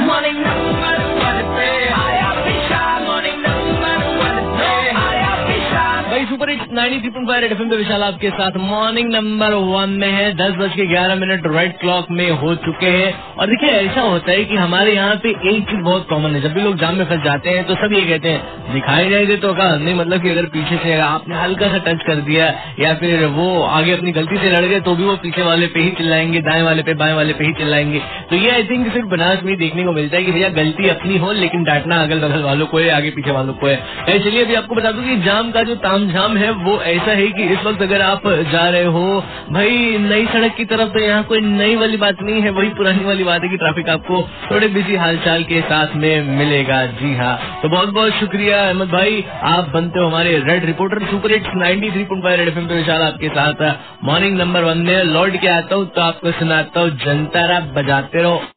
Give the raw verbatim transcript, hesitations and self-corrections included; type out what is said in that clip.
Morning number one पे आया विशाल, morning number one पे आया विशाल। भाई super hits ninety three point five Red FM पे विशाल आपके साथ मॉर्निंग नंबर वन में है। दस बज के ग्यारह मिनट रेड क्लॉक में हो चुके हैं। और देखिए ऐसा होता है कि हमारे यहाँ पे एक चीज बहुत कॉमन है, जब भी लोग जाम में फंस जाते हैं तो सब ये कहते हैं दिखाई जाएगी तो का नहीं, मतलब कि अगर पीछे से आपने हल्का सा टच कर दिया या फिर वो आगे अपनी गलती से लड़ गए तो भी वो पीछे वाले पे ही चिल्लाएंगे, दाएं वाले पे बाएं वाले पे ही चिल्लाएंगे। तो ये आई थिंक सिर्फ बनारस में देखने को मिलता है कि भैया गलती अपनी हो लेकिन डांटना अगल बगल वालों को है, आगे पीछे वालों को है। चलिए अभी आपको बता दूं कि जाम का जो तामझाम है वो ऐसा है कि इस वक्त अगर आप जा रहे हो भाई नई सड़क की तरफ तो यहाँ कोई नई वाली बात नहीं है, वही पुरानी वाली बात है कि ट्रैफिक आपको थोड़े बिजी हालचाल के साथ में मिलेगा। जी हाँ, तो बहुत बहुत शुक्रिया अहमद भाई, आप बनते हो हमारे red reporter. Super hits ninety three point five Red FM पे विशाल आपके साथ मॉर्निंग नंबर वन में लौट के आता हूँ तो आपको सुनाता हूँ जनतारा बजाते रहो।